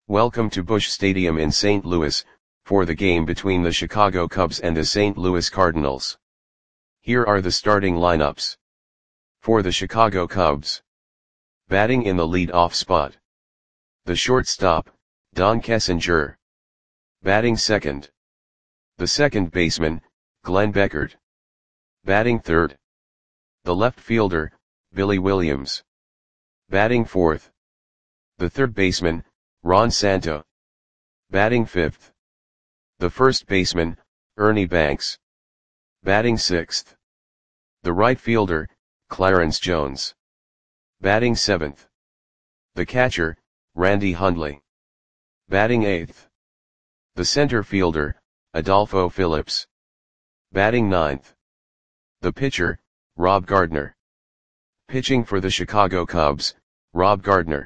Welcome to Busch Stadium in St. Louis, for the game between the Chicago Cubs and the St. Louis Cardinals. Here are the starting lineups. For the Chicago Cubs. Batting in the lead-off spot. The shortstop, Don Kessinger. Batting second. The second baseman, Glenn Beckert. Batting third. The left fielder, Billy Williams. Batting fourth. The third baseman, Ron Santo. Batting fifth. The first baseman, Ernie Banks. Batting sixth. The right fielder, Clarence Jones. Batting seventh. The catcher, Randy Hundley. Batting eighth. The center fielder, Adolfo Phillips. Batting ninth. The pitcher, Rob Gardner. Pitching for the Chicago Cubs, Rob Gardner.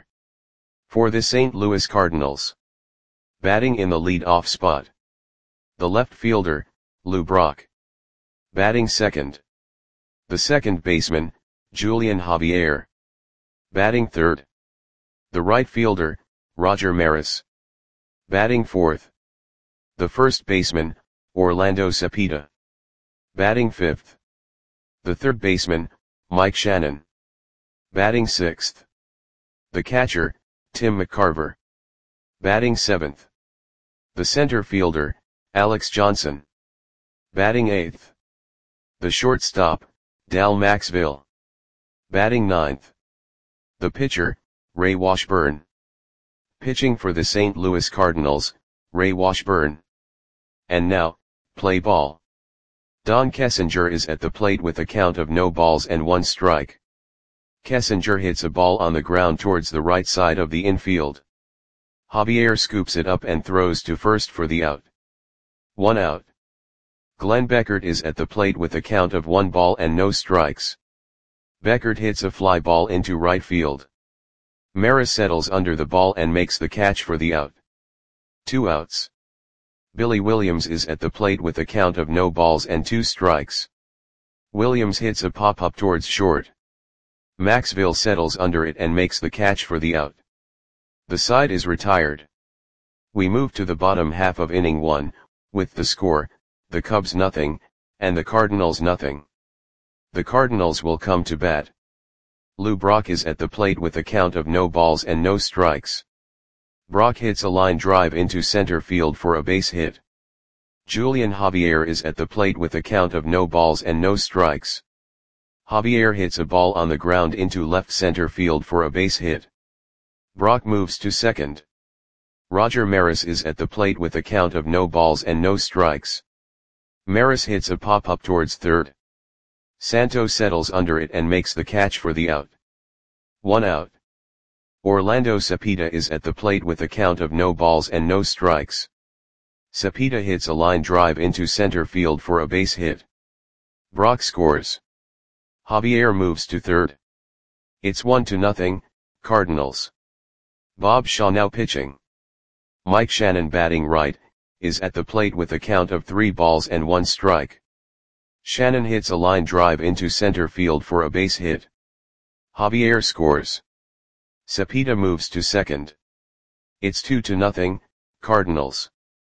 For the St. Louis Cardinals. Batting in the lead-off spot. The left fielder, Lou Brock. Batting second. The second baseman, Julian Javier. Batting third. The right fielder, Roger Maris. Batting fourth. The first baseman, Orlando Cepeda. Batting fifth. The third baseman, Mike Shannon. Batting sixth. The catcher, Tim McCarver. Batting seventh. The center fielder, Alex Johnson. Batting eighth. The shortstop, Dal Maxville. Batting ninth. The pitcher, Ray Washburn. Pitching for the St. Louis Cardinals, Ray Washburn. And now, play ball. Don Kessinger is at the plate with a count of no balls and one strike. Kessinger hits a ball on the ground towards the right side of the infield. Javier scoops it up and throws to first for the out. 1 out. Glenn Beckert is at the plate with a count of 1 ball and no strikes. Beckert hits a fly ball into right field. Maris settles under the ball and makes the catch for the out. 2 outs. Billy Williams is at the plate with a count of no balls and 2 strikes. Williams hits a pop-up towards short. Maxville settles under it and makes the catch for the out. The side is retired. We move to the bottom half of inning 1, with the score, the Cubs nothing, and the Cardinals nothing. The Cardinals will come to bat. Lou Brock is at the plate with a count of no balls and no strikes. Brock hits a line drive into center field for a base hit. Julian Javier is at the plate with a count of no balls and no strikes. Javier hits a ball on the ground into left center field for a base hit. Brock moves to second. Roger Maris is at the plate with a count of no balls and no strikes. Maris hits a pop-up towards third. Santo settles under it and makes the catch for the out. 1 out. Orlando Cepeda is at the plate with a count of no balls and no strikes. Cepeda hits a line drive into center field for a base hit. Brock scores. Javier moves to third. It's 1-0, Cardinals. Bob Shaw now pitching. Mike Shannon batting right, is at the plate with a count of 3 balls and 1 strike. Shannon hits a line drive into center field for a base hit. Javier scores. Cepeda moves to second. It's 2-0, Cardinals.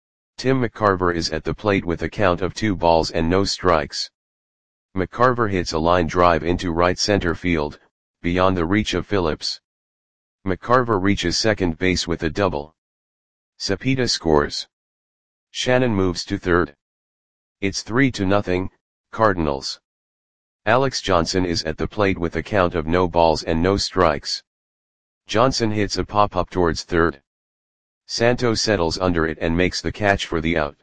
Tim McCarver is at the plate with a count of 2 balls and no strikes. McCarver hits a line drive into right center field, beyond the reach of Phillips. McCarver reaches second base with a double. Cepeda scores. Shannon moves to third. It's 3-0, Cardinals. Alex Johnson is at the plate with a count of no balls and no strikes. Johnson hits a pop-up towards third. Santo settles under it and makes the catch for the out.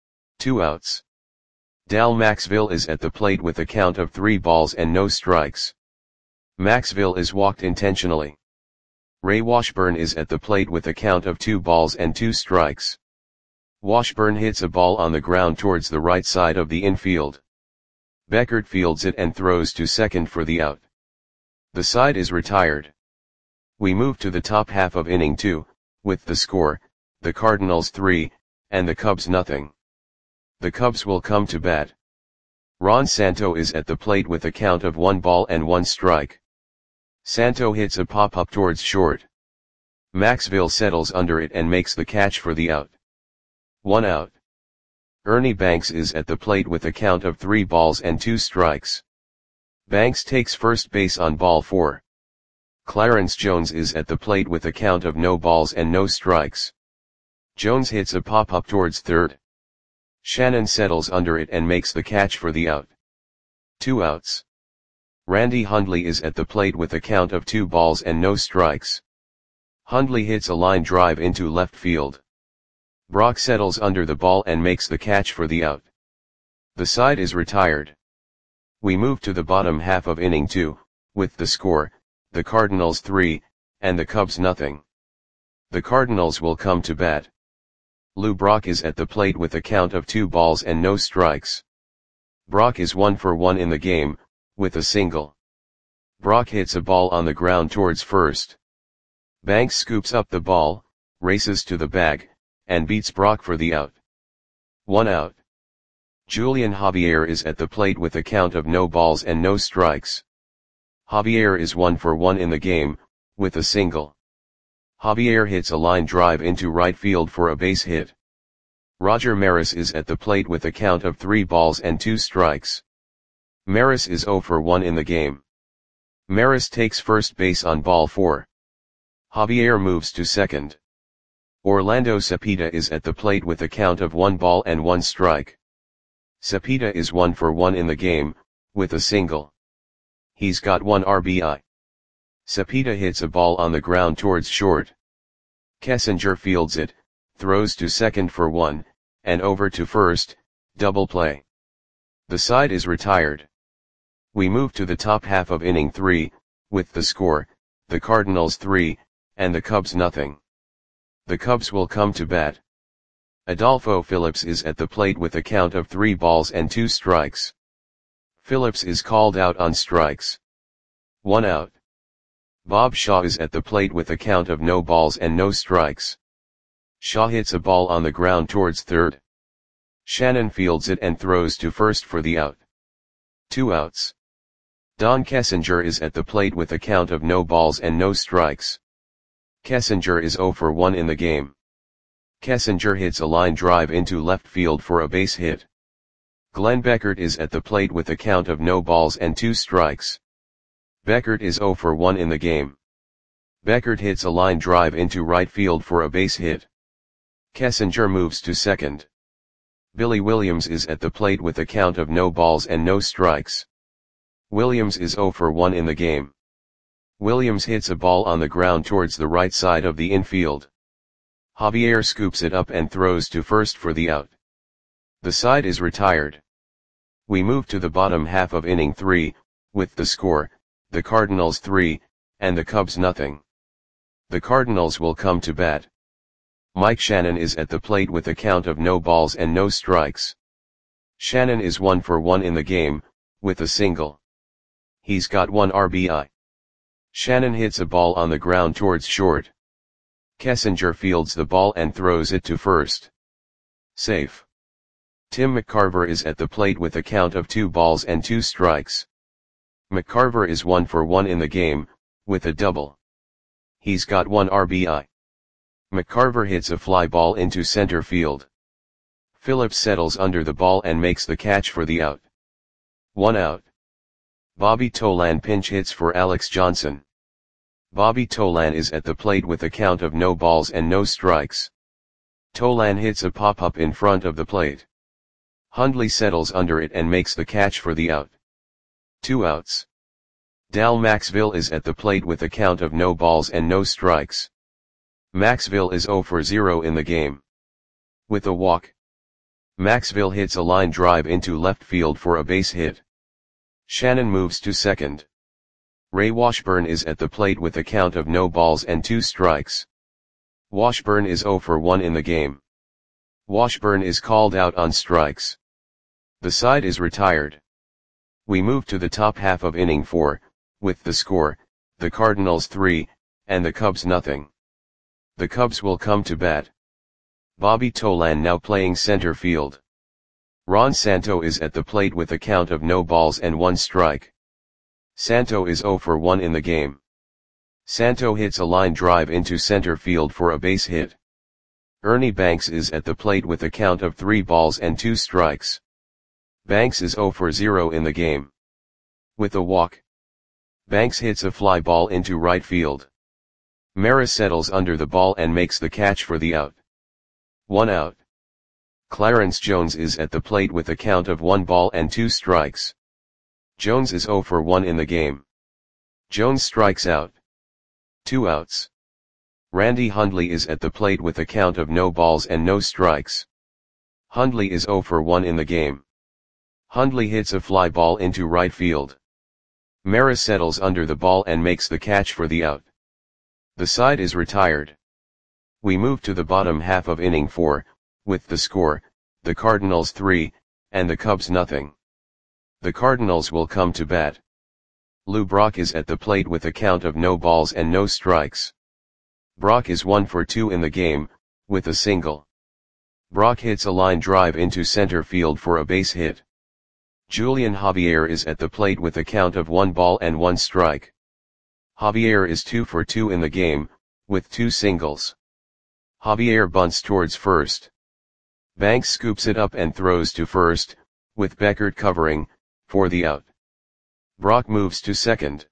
2 outs. Dal Maxville is at the plate with a count of 3 balls and no strikes. Maxville is walked intentionally. Ray Washburn is at the plate with a count of 2 balls and 2 strikes. Washburn hits a ball on the ground towards the right side of the infield. Beckert fields it and throws to second for the out. The side is retired. We move to the top half of inning 2, with the score, the Cardinals 3, and the Cubs nothing. The Cubs will come to bat. Ron Santo is at the plate with a count of 1 ball and 1 strike. Santo hits a pop-up towards short. Maxville settles under it and makes the catch for the out. 1 out. Ernie Banks is at the plate with a count of 3 balls and 2 strikes. Banks takes first base on ball 4. Clarence Jones is at the plate with a count of no balls and no strikes. Jones hits a pop-up towards third. Shannon settles under it and makes the catch for the out. 2 outs. Randy Hundley is at the plate with a count of 2 balls and no strikes. Hundley hits a line drive into left field. Brock settles under the ball and makes the catch for the out. The side is retired. We move to the bottom half of inning 2, with the score, the Cardinals 3, and the Cubs nothing. The Cardinals will come to bat. Lou Brock is at the plate with a count of 2 balls and no strikes. Brock is 1 for 1 in the game, with a single. Brock hits a ball on the ground towards first. Banks scoops up the ball, races to the bag, and beats Brock for the out. 1 out. Julian Javier is at the plate with a count of no balls and no strikes. Javier is 1 for 1 in the game, with a single. Javier hits a line drive into right field for a base hit. Roger Maris is at the plate with a count of 3 balls and 2 strikes. Maris is 0 for 1 in the game. Maris takes first base on ball 4. Javier moves to second. Orlando Cepeda is at the plate with a count of 1 ball and 1 strike. Cepeda is 1 for 1 in the game, with a single. He's got 1 RBI. Cepeda hits a ball on the ground towards short. Kessinger fields it, throws to second for 1, and over to first, double play. The side is retired. We move to the top half of inning 3, with the score, the Cardinals 3, and the Cubs nothing. The Cubs will come to bat. Adolfo Phillips is at the plate with a count of 3 balls and 2 strikes. Phillips is called out on strikes. 1 out. Bob Shaw is at the plate with a count of no balls and no strikes. Shaw hits a ball on the ground towards third. Shannon fields it and throws to first for the out. 2 outs. Don Kessinger is at the plate with a count of no balls and no strikes. Kessinger is 0 for 1 in the game. Kessinger hits a line drive into left field for a base hit. Glenn Beckert is at the plate with a count of no balls and 2 strikes. Beckert is 0 for 1 in the game. Beckert hits a line drive into right field for a base hit. Kessinger moves to second. Billy Williams is at the plate with a count of no balls and no strikes. Williams is 0 for 1 in the game. Williams hits a ball on the ground towards the right side of the infield. Javier scoops it up and throws to first for the out. The side is retired. We move to the bottom half of inning 3, with the score, the Cardinals 3, and the Cubs nothing. The Cardinals will come to bat. Mike Shannon is at the plate with a count of no balls and no strikes. Shannon is 1 for 1 in the game, with a single. He's got 1 RBI. Shannon hits a ball on the ground towards short. Kessinger fields the ball and throws it to first. Safe. Tim McCarver is at the plate with a count of 2 balls and 2 strikes. McCarver is 1 for 1 in the game, with a double. He's got 1 RBI. McCarver hits a fly ball into center field. Phillips settles under the ball and makes the catch for the out. 1 out. Bobby Tolan pinch hits for Alex Johnson. Bobby Tolan is at the plate with a count of no balls and no strikes. Tolan hits a pop-up in front of the plate. Hundley settles under it and makes the catch for the out. 2 outs. Dal Maxville is at the plate with a count of no balls and no strikes. Maxville is 0 for 0 in the game. With a walk. Maxville hits a line drive into left field for a base hit. Shannon moves to second. Ray Washburn is at the plate with a count of no balls and 2 strikes. Washburn is 0 for 1 in the game. Washburn is called out on strikes. The side is retired. We move to the top half of inning 4, with the score, the Cardinals 3, and the Cubs nothing. The Cubs will come to bat. Bobby Tolan now playing center field. Ron Santo is at the plate with a count of no balls and 1 strike. Santo is 0 for 1 in the game. Santo hits a line drive into center field for a base hit. Ernie Banks is at the plate with a count of 3 balls and 2 strikes. Banks is 0 for 0 in the game. With a walk, Banks hits a fly ball into right field. Maris settles under the ball and makes the catch for the out. 1 out. Clarence Jones is at the plate with a count of 1 ball and 2 strikes. Jones is 0 for 1 in the game. Jones strikes out. 2 outs. Randy Hundley is at the plate with a count of no balls and no strikes. Hundley is 0 for 1 in the game. Hundley hits a fly ball into right field. Maris settles under the ball and makes the catch for the out. The side is retired. We move to the bottom half of inning 4, with the score, the Cardinals 3, and the Cubs nothing. The Cardinals will come to bat. Lou Brock is at the plate with a count of no balls and no strikes. Brock is 1 for 2 in the game, with a single. Brock hits a line drive into center field for a base hit. Julian Javier is at the plate with a count of 1 ball and 1 strike. Javier is 2 for 2 in the game, with 2 singles. Javier bunts towards first. Banks scoops it up and throws to first, with Beckert covering, for the out. Brock moves to second.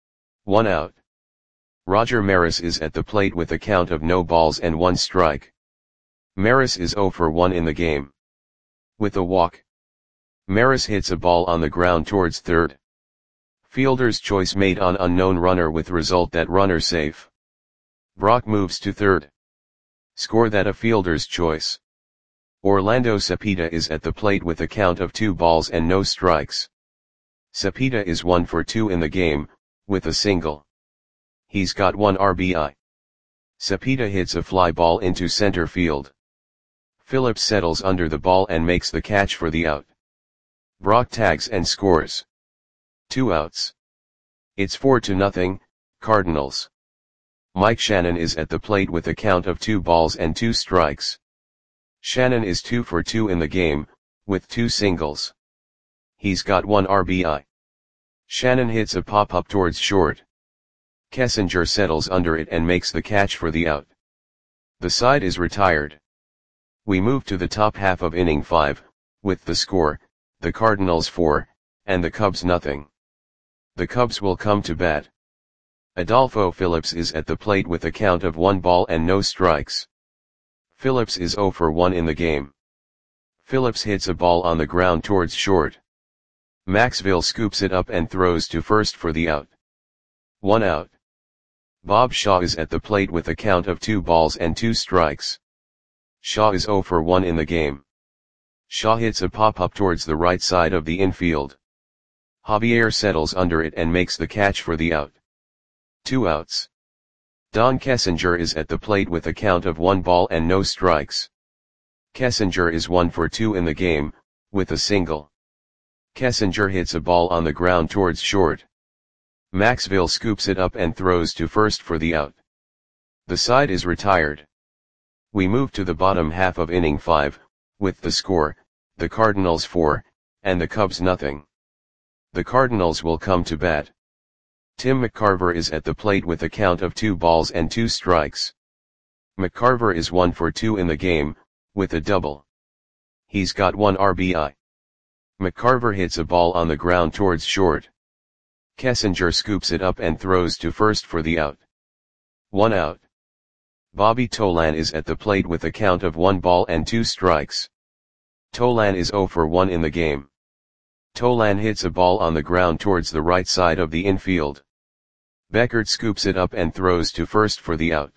1 out. Roger Maris is at the plate with a count of no balls and 1 strike. Maris is 0 for 1 in the game. With a walk, Maris hits a ball on the ground towards third. Fielder's choice made on unknown runner with result that runner safe. Brock moves to third. Score that a fielder's choice. Orlando Cepeda is at the plate with a count of 2 balls and no strikes. Cepeda is 1 for 2 in the game, with a single. He's got 1 RBI. Cepeda hits a fly ball into center field. Phillips settles under the ball and makes the catch for the out. Brock tags and scores. 2 outs. It's 4-0, Cardinals. Mike Shannon is at the plate with a count of 2 balls and 2 strikes. Shannon is 2 for 2 in the game, with 2 singles. He's got 1 RBI. Shannon hits a pop-up towards short. Kessinger settles under it and makes the catch for the out. The side is retired. We move to the top half of inning 5, with the score, the Cardinals 4, and the Cubs nothing. The Cubs will come to bat. Adolfo Phillips is at the plate with a count of 1 ball and no strikes. Phillips is 0 for 1 in the game. Phillips hits a ball on the ground towards short. Maxville scoops it up and throws to first for the out. 1 out. Bob Shaw is at the plate with a count of 2 balls and 2 strikes. Shaw is 0 for 1 in the game. Shaw hits a pop-up towards the right side of the infield. Javier settles under it and makes the catch for the out. 2 outs. Don Kessinger is at the plate with a count of 1 ball and no strikes. Kessinger is 1 for 2 in the game, with a single. Kessinger hits a ball on the ground towards short. Maxville scoops it up and throws to first for the out. The side is retired. We move to the bottom half of inning 5, with the score, the Cardinals 4, and the Cubs nothing. The Cardinals will come to bat. Tim McCarver is at the plate with a count of 2 balls and 2 strikes. McCarver is 1 for 2 in the game, with a double. He's got 1 RBI. McCarver hits a ball on the ground towards short. Kessinger scoops it up and throws to first for the out. 1 out. Bobby Tolan is at the plate with a count of 1 ball and 2 strikes. Tolan is 0 for 1 in the game. Tolan hits a ball on the ground towards the right side of the infield. Beckert scoops it up and throws to first for the out.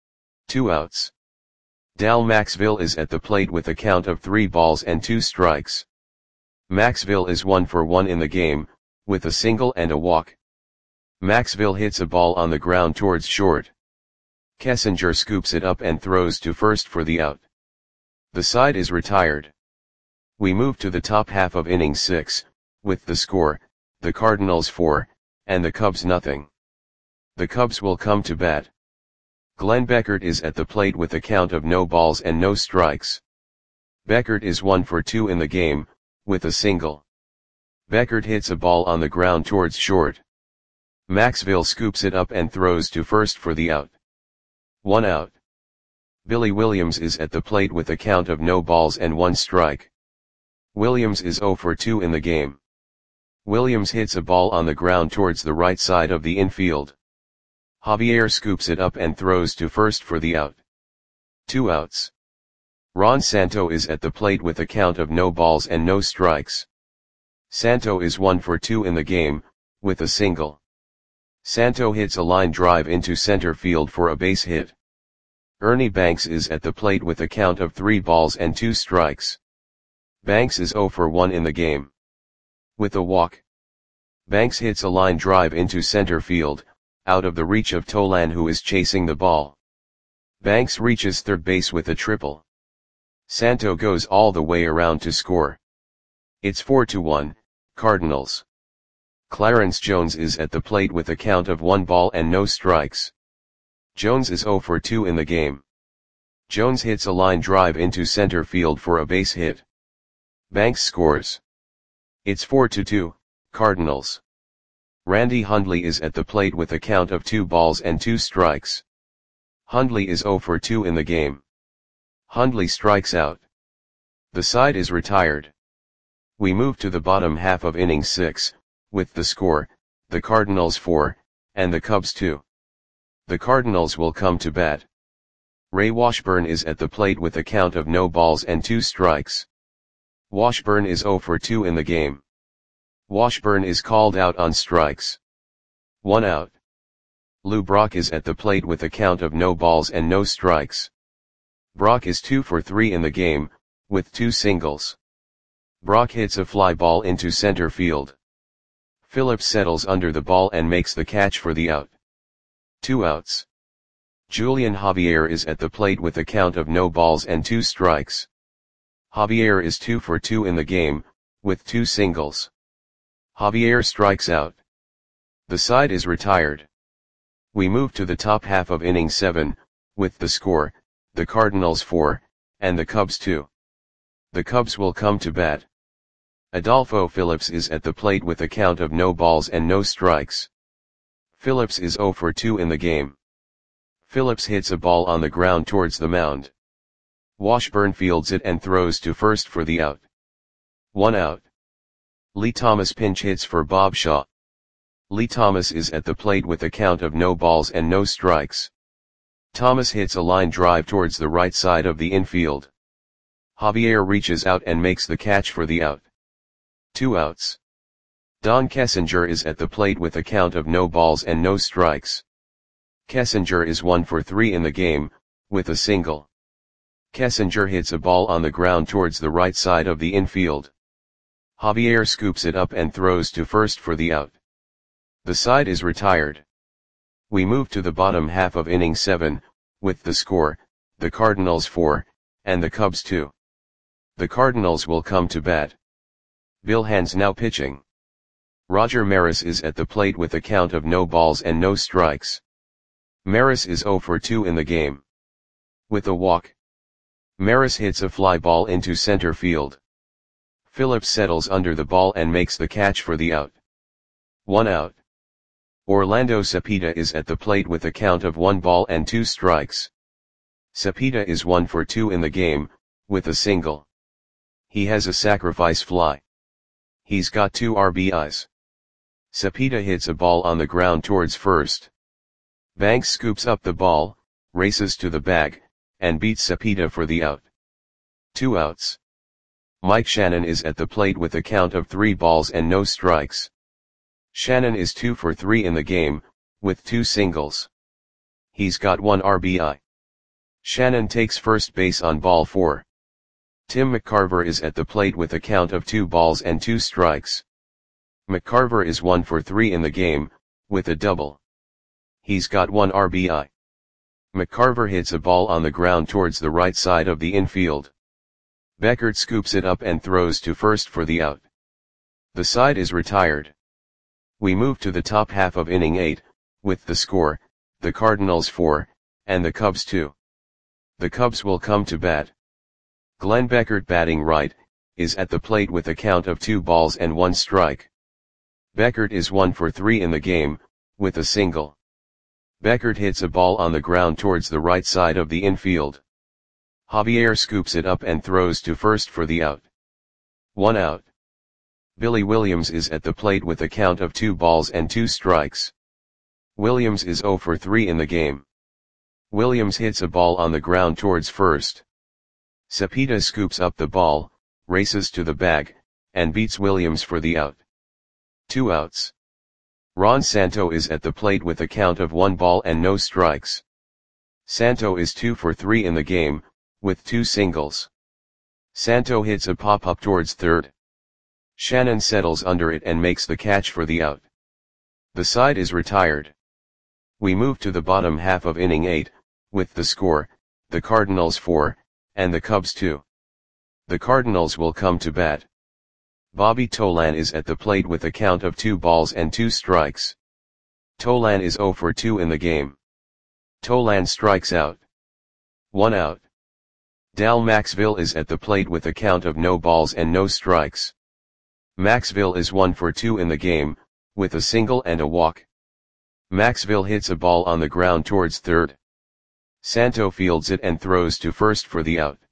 2 outs. Dal Maxville is at the plate with a count of 3 balls and 2 strikes. Maxville is 1 for 1 in the game, with a single and a walk. Maxville hits a ball on the ground towards short. Kessinger scoops it up and throws to first for the out. The side is retired. We move to the top half of inning 6, with the score, the Cardinals 4, and the Cubs nothing. The Cubs will come to bat. Glenn Beckert is at the plate with a count of no balls and no strikes. Beckert is 1 for 2 in the game, with a single. Beckert hits a ball on the ground towards short. Maxville scoops it up and throws to first for the out. 1 out. Billy Williams is at the plate with a count of no balls and 1 strike. Williams is 0 for 2 in the game. Williams hits a ball on the ground towards the right side of the infield. Javier scoops it up and throws to first for the out. 2 outs. Ron Santo is at the plate with a count of no balls and no strikes. Santo is 1 for 2 in the game, with a single. Santo hits a line drive into center field for a base hit. Ernie Banks is at the plate with a count of 3 balls and 2 strikes. Banks is 0 for 1 in the game. With a walk. Banks hits a line drive into center field, out of the reach of Tolan, who is chasing the ball. Banks reaches third base with a triple. Santo goes all the way around to score. It's 4-1, Cardinals. Clarence Jones is at the plate with a count of 1 ball and no strikes. Jones is 0 for 2 in the game. Jones hits a line drive into center field for a base hit. Banks scores. It's 4-2, Cardinals. Randy Hundley is at the plate with a count of 2 balls and 2 strikes. Hundley is 0 for 2 in the game. Hundley strikes out. The side is retired. We move to the bottom half of inning 6, with the score, the Cardinals 4, and the Cubs 2. The Cardinals will come to bat. Ray Washburn is at the plate with a count of no balls and 2 strikes. Washburn is 0 for 2 in the game. Washburn is called out on strikes. 1 out. Lou Brock is at the plate with a count of no balls and no strikes. Brock is 2 for 3 in the game, with 2 singles. Brock hits a fly ball into center field. Phillips settles under the ball and makes the catch for the out. 2 outs. Julian Javier is at the plate with a count of no balls and 2 strikes. Javier is 2 for 2 in the game, with 2 singles. Javier strikes out. The side is retired. We move to the top half of inning 7, with the score, the Cardinals 4, and the Cubs 2. The Cubs will come to bat. Adolfo Phillips is at the plate with a count of no balls and no strikes. Phillips is 0 for 2 in the game. Phillips hits a ball on the ground towards the mound. Washburn fields it and throws to first for the out. 1 out. Lee Thomas pinch hits for Bob Shaw. Lee Thomas is at the plate with a count of no balls and no strikes. Thomas hits a line drive towards the right side of the infield. Javier reaches out and makes the catch for the out. 2 outs. Don Kessinger is at the plate with a count of no balls and no strikes. Kessinger is 1 for 3 in the game, with a single. Kessinger hits a ball on the ground towards the right side of the infield. Javier scoops it up and throws to first for the out. The side is retired. We move to the bottom half of inning 7, with the score, the Cardinals 4, and the Cubs 2. The Cardinals will come to bat. Bill Hands now pitching. Roger Maris is at the plate with a count of no balls and no strikes. Maris is 0 for 2 in the game. With a walk. Maris hits a fly ball into center field. Phillips settles under the ball and makes the catch for the out. 1 out. Orlando Cepeda is at the plate with a count of 1 ball and 2 strikes. Cepeda is 1 for 2 in the game, with a single. He has a sacrifice fly. He's got 2 RBIs. Cepeda hits a ball on the ground towards first. Banks scoops up the ball, races to the bag, and beats Cepeda for the out. 2 outs. Mike Shannon is at the plate with a count of 3 balls and no strikes. Shannon is 2 for 3 in the game, with 2 singles. He's got 1 RBI. Shannon takes first base on ball 4. Tim McCarver is at the plate with a count of 2 balls and 2 strikes. McCarver is 1 for 3 in the game, with a double. He's got 1 RBI. McCarver hits a ball on the ground towards the right side of the infield. Beckert scoops it up and throws to first for the out. The side is retired. We move to the top half of inning 8, with the score, the Cardinals 4, and the Cubs 2. The Cubs will come to bat. Glenn Beckert, batting right, is at the plate with a count of 2 balls and 1 strike. Beckert is 1 for 3 in the game, with a single. Beckert hits a ball on the ground towards the right side of the infield. Javier scoops it up and throws to first for the out. 1 out. Billy Williams is at the plate with a count of 2 balls and 2 strikes. Williams is 0 for 3 in the game. Williams hits a ball on the ground towards first. Cepeda scoops up the ball, races to the bag, and beats Williams for the out. 2 outs. Ron Santo is at the plate with a count of 1 ball and no strikes. Santo is 2 for 3 in the game, with 2 singles. Santo hits a pop-up towards third. Shannon settles under it and makes the catch for the out. The side is retired. We move to the bottom half of inning 8, with the score, the Cardinals 4, and the Cubs 2. The Cardinals will come to bat. Bobby Tolan is at the plate with a count of 2 balls and 2 strikes. Tolan is 0 for 2 in the game. Tolan strikes out. 1 out. Dal Maxville is at the plate with a count of no balls and no strikes. Maxville is 1 for 2 in the game, with a single and a walk. Maxville hits a ball on the ground towards third. Santo fields it and throws to first for the out.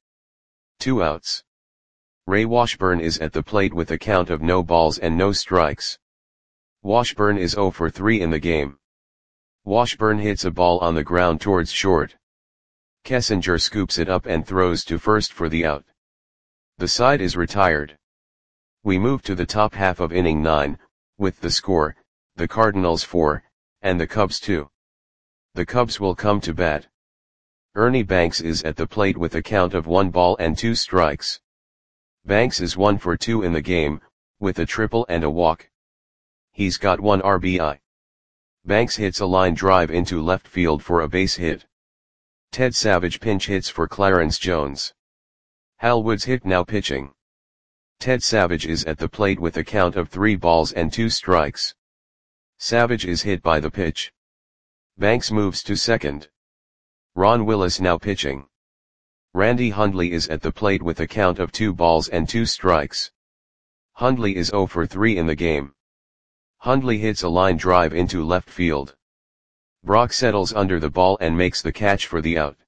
2 outs. Ray Washburn is at the plate with a count of no balls and no strikes. Washburn is 0 for 3 in the game. Washburn hits a ball on the ground towards short. Kessinger scoops it up and throws to first for the out. The side is retired. We move to the top half of inning 9, with the score, the Cardinals 4, and the Cubs 2. The Cubs will come to bat. Ernie Banks is at the plate with a count of 1 ball and 2 strikes. Banks is 1 for 2 in the game, with a triple and a walk. He's got 1 RBI. Banks hits a line drive into left field for a base hit. Ted Savage pinch hits for Clarence Jones. Hal Woods hit now pitching. Ted Savage is at the plate with a count of 3 balls and 2 strikes. Savage is hit by the pitch. Banks moves to second. Ron Willis now pitching. Randy Hundley is at the plate with a count of 2 balls and 2 strikes. Hundley is 0 for 3 in the game. Hundley hits a line drive into left field. Brock settles under the ball and makes the catch for the out.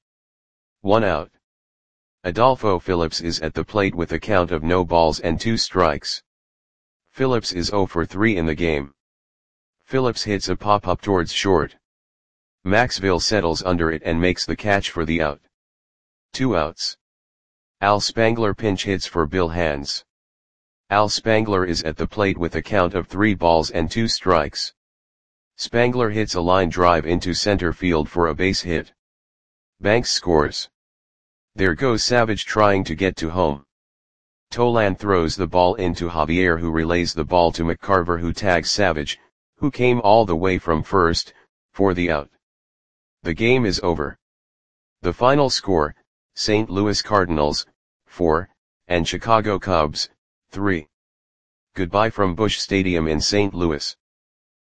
1 out. Adolfo Phillips is at the plate with a count of no balls and 2 strikes. Phillips is 0 for 3 in the game. Phillips hits a pop-up towards short. Maxville settles under it and makes the catch for the out. 2 outs. Al Spangler pinch hits for Bill Hands. Al Spangler is at the plate with a count of 3 balls and 2 strikes. Spangler hits a line drive into center field for a base hit. Banks scores. There goes Savage trying to get to home. Tolan throws the ball into Javier, who relays the ball to McCarver, who tags Savage, who came all the way from first, for the out. The game is over. The final score, St. Louis Cardinals, 4, and Chicago Cubs, 3. Goodbye from Busch Stadium in St. Louis.